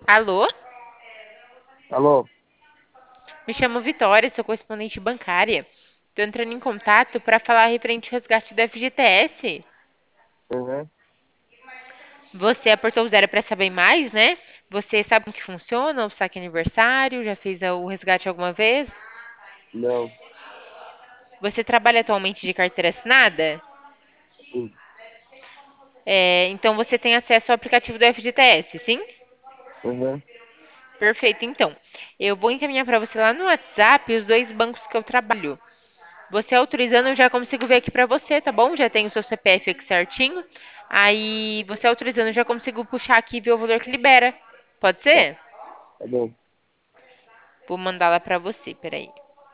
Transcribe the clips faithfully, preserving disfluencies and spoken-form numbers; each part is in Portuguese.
Alô? Alô? Me chamo Vitória, sou correspondente bancária. Estou entrando em contato para falar referente ao resgate do F G T S. Uhum. Você apertou o zero para saber mais, né? Você sabe como que funciona o saque aniversário? Já fez o resgate alguma vez? Não. Você trabalha atualmente de carteira assinada? Sim. É, então você tem acesso ao aplicativo do F G T S, sim? Uhum. Perfeito, então. Eu vou encaminhar para você lá no WhatsApp os dois bancos que eu trabalho. Você autorizando, eu já consigo ver aqui pra você, tá bom? Já tem o seu C P F aqui certinho. Aí, você autorizando, eu já consigo puxar aqui e ver o valor que libera. Pode Tá, ser? tá bom. Vou mandar lá pra você, peraí.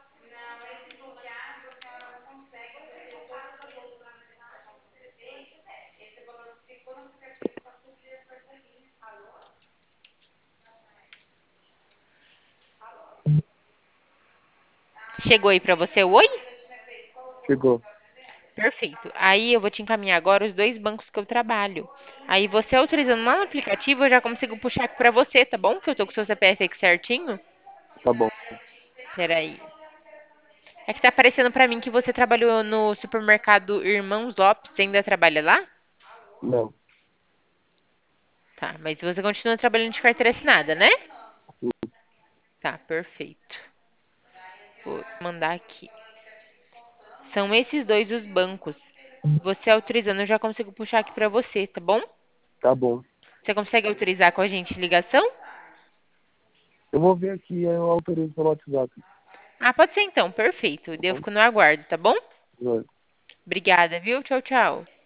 Chegou aí pra você o oi? Chegou. Perfeito. Aí eu vou te encaminhar agora os dois bancos que eu trabalho. Aí você autorizando lá no aplicativo, eu já consigo puxar aqui pra você, tá bom? Que eu tô com o seu C P F aqui certinho. Tá bom. Peraí. É que tá aparecendo pra mim que você trabalhou no supermercado Irmãos Lopes. Você ainda trabalha lá? Não. Tá, mas você continua trabalhando de carteira assinada, né? Sim. Tá, perfeito. Vou mandar aqui. São esses dois os bancos. Você autorizando, eu já consigo puxar aqui pra você, tá bom? Tá bom. Você consegue autorizar com a gente ligação? Eu vou ver aqui, aí eu autorizo pelo WhatsApp. Ah, pode ser então, perfeito. Tá Eu bom? fico no aguardo, tá bom? Vai. Obrigada, viu? Tchau, tchau.